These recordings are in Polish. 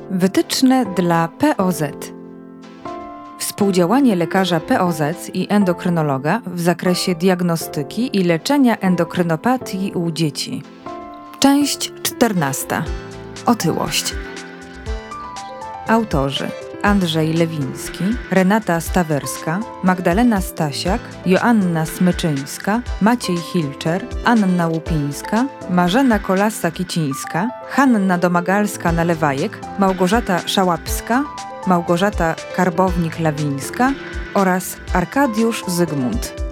Wytyczne dla POZ. Współdziałanie lekarza POZ i endokrynologa w zakresie diagnostyki i leczenia endokrynopatii u dzieci. Część 14. Otyłość. Autorzy: Andrzej Lewiński, Renata Stawerska, Magdalena Stasiak, Joanna Smyczyńska, Maciej Hilczer, Anna Łupińska, Marzena Kolasa-Kicińska, Hanna Domagalska-Nalewajek, Małgorzata Szałapska, Małgorzata Karbownik-Lawińska oraz Arkadiusz Zygmunt.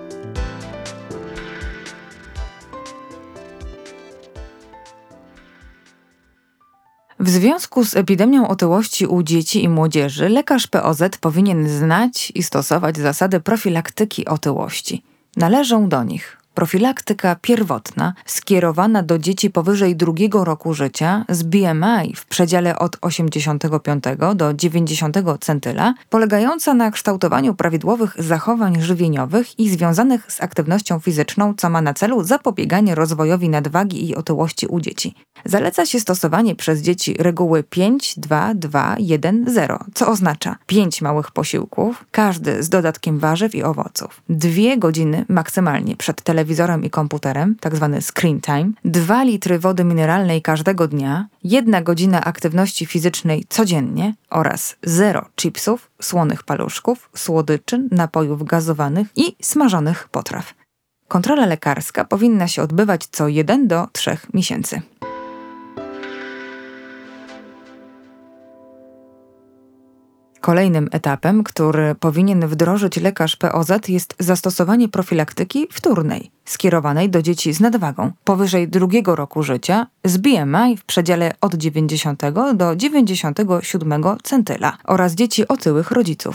W związku z epidemią otyłości u dzieci i młodzieży lekarz POZ powinien znać i stosować zasady profilaktyki otyłości. Należą do nich profilaktyka pierwotna skierowana do dzieci powyżej 2 roku życia z BMI w przedziale od 85 do 90 centyla, polegająca na kształtowaniu prawidłowych zachowań żywieniowych i związanych z aktywnością fizyczną, co ma na celu zapobieganie rozwojowi nadwagi i otyłości u dzieci. Zaleca się stosowanie przez dzieci reguły 5-2-2-1-0, co oznacza 5 małych posiłków, każdy z dodatkiem warzyw i owoców, 2 godziny maksymalnie przed telewizorem i komputerem, tzw. screen time, 2 litry wody mineralnej każdego dnia, 1 godzina aktywności fizycznej codziennie oraz 0 chipsów, słonych paluszków, słodyczy, napojów gazowanych i smażonych potraw. Kontrola lekarska powinna się odbywać co 1 do 3 miesięcy. Kolejnym etapem, który powinien wdrożyć lekarz POZ, jest zastosowanie profilaktyki wtórnej, skierowanej do dzieci z nadwagą powyżej 2 roku życia z BMI w przedziale od 90 do 97 centyla oraz dzieci otyłych rodziców.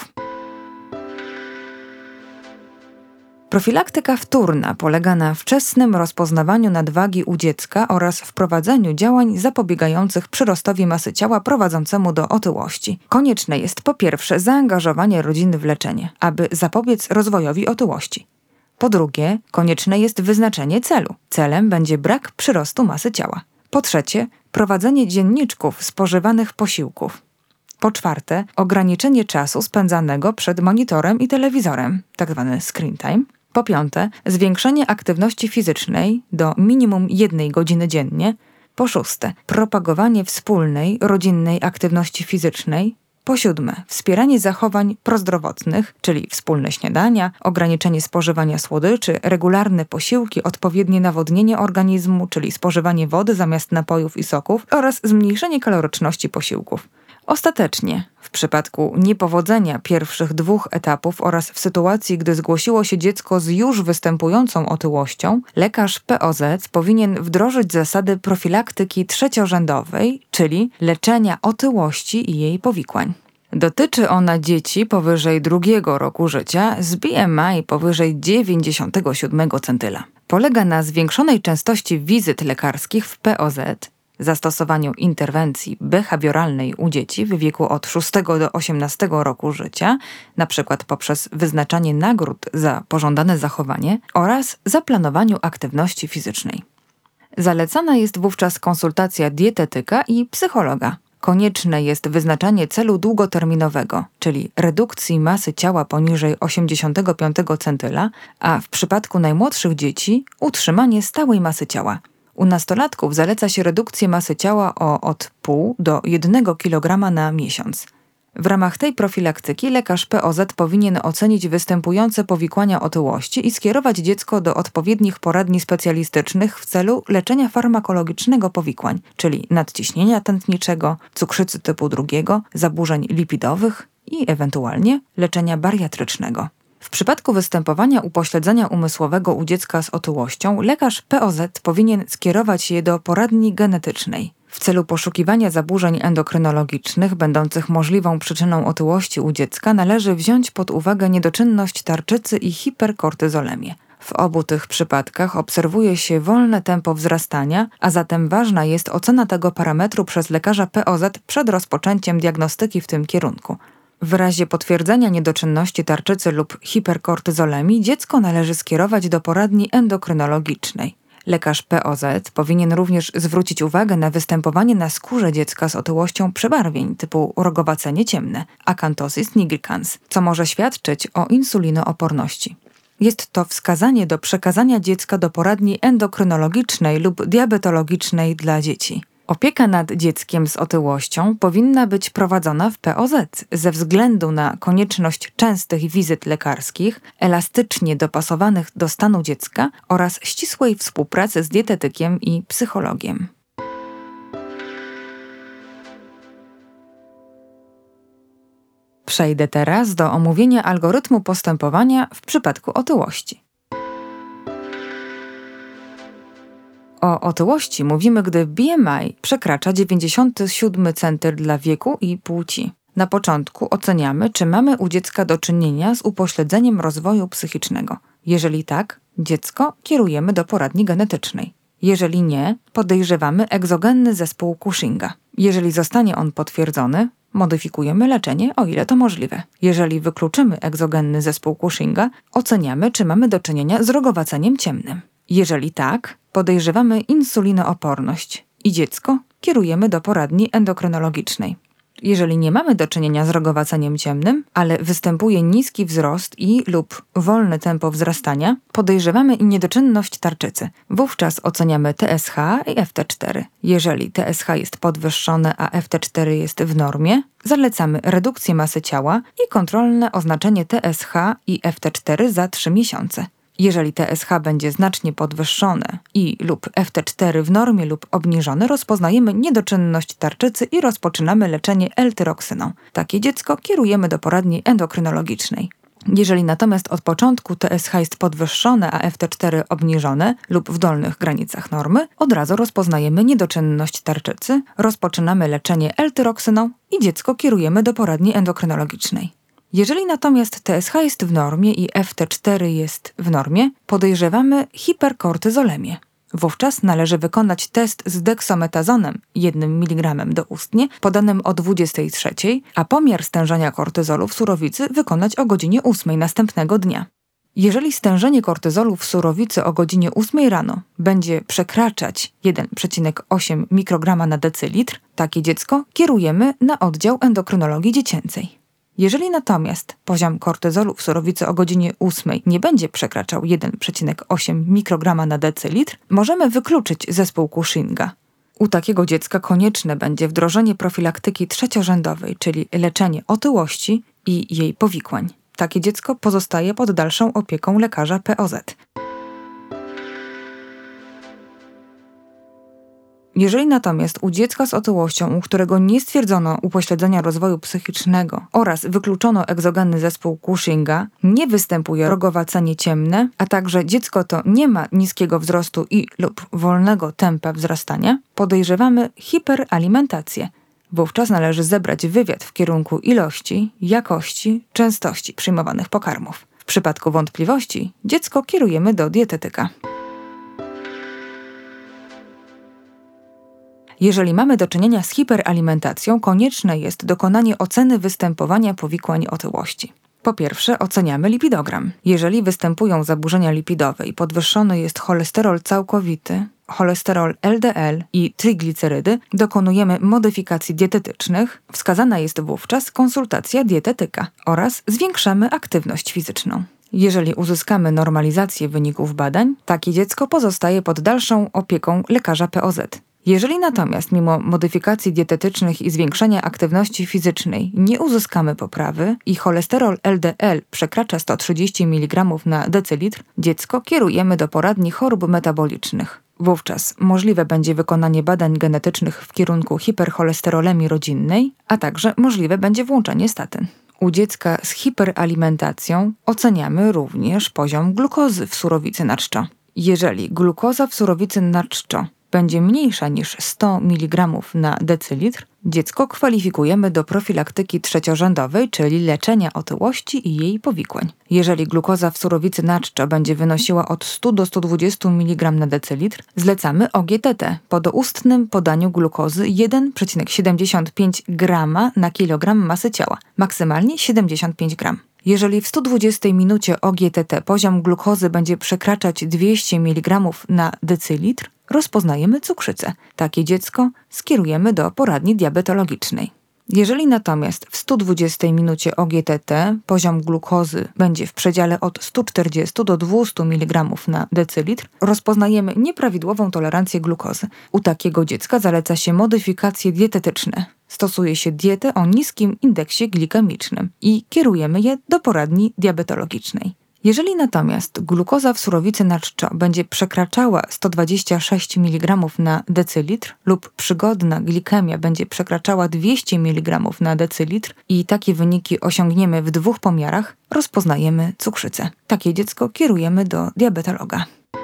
Profilaktyka wtórna polega na wczesnym rozpoznawaniu nadwagi u dziecka oraz wprowadzeniu działań zapobiegających przyrostowi masy ciała prowadzącemu do otyłości. Konieczne jest po pierwsze zaangażowanie rodziny w leczenie, aby zapobiec rozwojowi otyłości. Po drugie, konieczne jest wyznaczenie celu. Celem będzie brak przyrostu masy ciała. Po trzecie, prowadzenie dzienniczków spożywanych posiłków. Po czwarte, ograniczenie czasu spędzanego przed monitorem i telewizorem, tzw. screen time. Po piąte, zwiększenie aktywności fizycznej do minimum 1 godziny dziennie. Po szóste, propagowanie wspólnej, rodzinnej aktywności fizycznej. Po siódme, wspieranie zachowań prozdrowotnych, czyli wspólne śniadania, ograniczenie spożywania słodyczy, regularne posiłki, odpowiednie nawodnienie organizmu, czyli spożywanie wody zamiast napojów i soków oraz zmniejszenie kaloryczności posiłków. Ostatecznie, w przypadku niepowodzenia pierwszych 2 etapów oraz w sytuacji, gdy zgłosiło się dziecko z już występującą otyłością, lekarz POZ powinien wdrożyć zasady profilaktyki trzeciorzędowej, czyli leczenia otyłości i jej powikłań. Dotyczy ona dzieci powyżej 2 roku życia z BMI powyżej 97 centyla. Polega na zwiększonej częstości wizyt lekarskich w POZ, zastosowaniu interwencji behawioralnej u dzieci w wieku od 6 do 18 roku życia, np. poprzez wyznaczanie nagród za pożądane zachowanie oraz zaplanowaniu aktywności fizycznej. Zalecana jest wówczas konsultacja dietetyka i psychologa. Konieczne jest wyznaczanie celu długoterminowego, czyli redukcji masy ciała poniżej 85 centyla, a w przypadku najmłodszych dzieci utrzymanie stałej masy ciała. U nastolatków zaleca się redukcję masy ciała o od 0,5 do 1 kg na miesiąc. W ramach tej profilaktyki lekarz POZ powinien ocenić występujące powikłania otyłości i skierować dziecko do odpowiednich poradni specjalistycznych w celu leczenia farmakologicznego powikłań, czyli nadciśnienia tętniczego, cukrzycy typu 2, zaburzeń lipidowych i ewentualnie leczenia bariatrycznego. W przypadku występowania upośledzenia umysłowego u dziecka z otyłością lekarz POZ powinien skierować je do poradni genetycznej. W celu poszukiwania zaburzeń endokrynologicznych będących możliwą przyczyną otyłości u dziecka należy wziąć pod uwagę niedoczynność tarczycy i hiperkortyzolemię. W obu tych przypadkach obserwuje się wolne tempo wzrastania, a zatem ważna jest ocena tego parametru przez lekarza POZ przed rozpoczęciem diagnostyki w tym kierunku. W razie potwierdzenia niedoczynności tarczycy lub hiperkortyzolemii dziecko należy skierować do poradni endokrynologicznej. Lekarz POZ powinien również zwrócić uwagę na występowanie na skórze dziecka z otyłością przebarwień typu rogowacenie ciemne, acanthosis nigricans, co może świadczyć o insulinooporności. Jest to wskazanie do przekazania dziecka do poradni endokrynologicznej lub diabetologicznej dla dzieci. Opieka nad dzieckiem z otyłością powinna być prowadzona w POZ ze względu na konieczność częstych wizyt lekarskich, elastycznie dopasowanych do stanu dziecka oraz ścisłej współpracy z dietetykiem i psychologiem. Przejdę teraz do omówienia algorytmu postępowania w przypadku otyłości. O otyłości mówimy, gdy BMI przekracza 97 centymetr dla wieku i płci. Na początku oceniamy, czy mamy u dziecka do czynienia z upośledzeniem rozwoju psychicznego. Jeżeli tak, dziecko kierujemy do poradni genetycznej. Jeżeli nie, podejrzewamy egzogenny zespół Cushinga. Jeżeli zostanie on potwierdzony, modyfikujemy leczenie, o ile to możliwe. Jeżeli wykluczymy egzogenny zespół Cushinga, oceniamy, czy mamy do czynienia z rogowaceniem ciemnym. Jeżeli tak, podejrzewamy insulinooporność i dziecko kierujemy do poradni endokrynologicznej. Jeżeli nie mamy do czynienia z rogowaceniem ciemnym, ale występuje niski wzrost lub wolne tempo wzrastania, podejrzewamy niedoczynność tarczycy. Wówczas oceniamy TSH i FT4. Jeżeli TSH jest podwyższone, a FT4 jest w normie, zalecamy redukcję masy ciała i kontrolne oznaczenie TSH i FT4 za 3 miesiące. Jeżeli TSH będzie znacznie podwyższone lub FT4 w normie lub obniżone, rozpoznajemy niedoczynność tarczycy i rozpoczynamy leczenie L-tyroksyną. Takie dziecko kierujemy do poradni endokrynologicznej. Jeżeli natomiast od początku TSH jest podwyższone, a FT4 obniżone lub w dolnych granicach normy, od razu rozpoznajemy niedoczynność tarczycy, rozpoczynamy leczenie L-tyroksyną i dziecko kierujemy do poradni endokrynologicznej. Jeżeli natomiast TSH jest w normie i FT4 jest w normie, podejrzewamy hiperkortyzolemię. Wówczas należy wykonać test z deksometazonem 1 mg doustnie podanym o 23, a pomiar stężenia kortyzolu w surowicy wykonać o godzinie 8 następnego dnia. Jeżeli stężenie kortyzolu w surowicy o godzinie 8 rano będzie przekraczać 1,8 mikrograma na decylitr, takie dziecko kierujemy na oddział endokrynologii dziecięcej. Jeżeli natomiast poziom kortyzolu w surowicy o godzinie 8 nie będzie przekraczał 1,8 mikrograma na decylitr, możemy wykluczyć zespół Cushinga. U takiego dziecka konieczne będzie wdrożenie profilaktyki trzeciorzędowej, czyli leczenie otyłości i jej powikłań. Takie dziecko pozostaje pod dalszą opieką lekarza POZ. Jeżeli natomiast u dziecka z otyłością, u którego nie stwierdzono upośledzenia rozwoju psychicznego oraz wykluczono egzogenny zespół Cushinga, nie występuje rogowacenie ciemne, a także dziecko to nie ma niskiego wzrostu lub wolnego tempa wzrastania, podejrzewamy hiperalimentację. Wówczas należy zebrać wywiad w kierunku ilości, jakości, częstości przyjmowanych pokarmów. W przypadku wątpliwości dziecko kierujemy do dietetyka. Jeżeli mamy do czynienia z hiperalimentacją, konieczne jest dokonanie oceny występowania powikłań otyłości. Po pierwsze, oceniamy lipidogram. Jeżeli występują zaburzenia lipidowe i podwyższony jest cholesterol całkowity, cholesterol LDL i triglicerydy, dokonujemy modyfikacji dietetycznych. Wskazana jest wówczas konsultacja dietetyka oraz zwiększamy aktywność fizyczną. Jeżeli uzyskamy normalizację wyników badań, takie dziecko pozostaje pod dalszą opieką lekarza POZ. Jeżeli natomiast mimo modyfikacji dietetycznych i zwiększenia aktywności fizycznej nie uzyskamy poprawy i cholesterol LDL przekracza 130 mg na decylitr, dziecko kierujemy do poradni chorób metabolicznych. Wówczas możliwe będzie wykonanie badań genetycznych w kierunku hipercholesterolemii rodzinnej, a także możliwe będzie włączenie statyn. U dziecka z hiperalimentacją oceniamy również poziom glukozy w surowicy na czczo. Jeżeli glukoza w surowicy na czczo będzie mniejsza niż 100 mg na decylitr, dziecko kwalifikujemy do profilaktyki trzeciorzędowej, czyli leczenia otyłości i jej powikłań. Jeżeli glukoza w surowicy na czczo będzie wynosiła od 100 do 120 mg na decylitr, zlecamy OGTT po doustnym podaniu glukozy 1,75 g na kilogram masy ciała, maksymalnie 75 g. Jeżeli w 120 minucie OGTT poziom glukozy będzie przekraczać 200 mg na decylitr, rozpoznajemy cukrzycę. Takie dziecko skierujemy do poradni diabetologicznej. Jeżeli natomiast w 120 minucie OGTT poziom glukozy będzie w przedziale od 140 do 200 mg na decylitr, rozpoznajemy nieprawidłową tolerancję glukozy. U takiego dziecka zaleca się modyfikacje dietetyczne. Stosuje się dietę o niskim indeksie glikemicznym i kierujemy je do poradni diabetologicznej. Jeżeli natomiast glukoza w surowicy na czczo będzie przekraczała 126 mg na decylitr lub przygodna glikemia będzie przekraczała 200 mg na decylitr i takie wyniki osiągniemy w 2 pomiarach, rozpoznajemy cukrzycę. Takie dziecko kierujemy do diabetologa.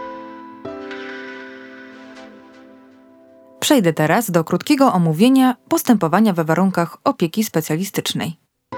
Przejdę teraz do krótkiego omówienia postępowania we warunkach opieki specjalistycznej.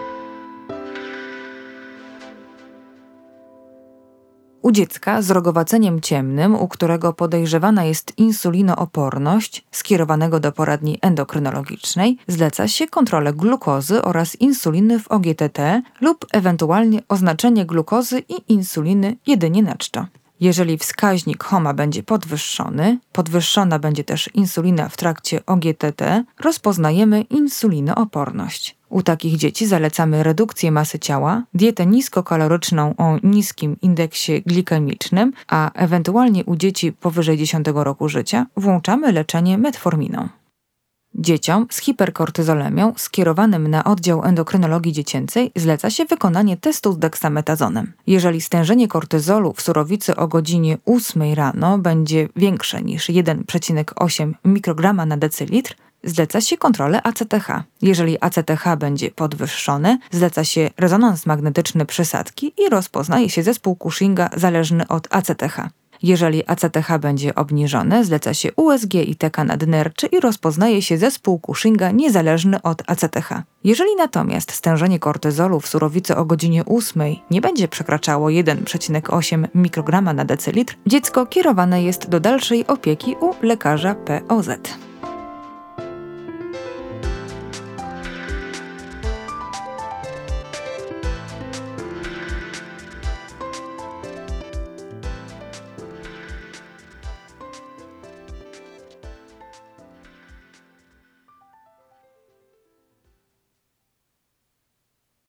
U dziecka z rogowaceniem ciemnym, u którego podejrzewana jest insulinooporność, skierowanego do poradni endokrynologicznej, zleca się kontrolę glukozy oraz insuliny w OGTT lub ewentualnie oznaczenie glukozy i insuliny jedynie na czczo. Jeżeli wskaźnik HOMA będzie podwyższona będzie też insulina w trakcie OGTT, rozpoznajemy insulinooporność. U takich dzieci zalecamy redukcję masy ciała, dietę niskokaloryczną o niskim indeksie glikemicznym, a ewentualnie u dzieci powyżej 10 roku życia włączamy leczenie metforminą. Dzieciom z hiperkortyzolemią skierowanym na oddział endokrynologii dziecięcej zleca się wykonanie testu z deksametazonem. Jeżeli stężenie kortyzolu w surowicy o godzinie 8 rano będzie większe niż 1,8 mikrograma na decylitr, zleca się kontrolę ACTH. Jeżeli ACTH będzie podwyższone, zleca się rezonans magnetyczny przysadki i rozpoznaje się zespół Cushinga zależny od ACTH. Jeżeli ACTH będzie obniżone, zleca się USG i TK nadnerczy i rozpoznaje się zespół Cushinga niezależny od ACTH. Jeżeli natomiast stężenie kortyzolu w surowicy o godzinie 8 nie będzie przekraczało 1,8 mikrograma na decylitr, dziecko kierowane jest do dalszej opieki u lekarza POZ.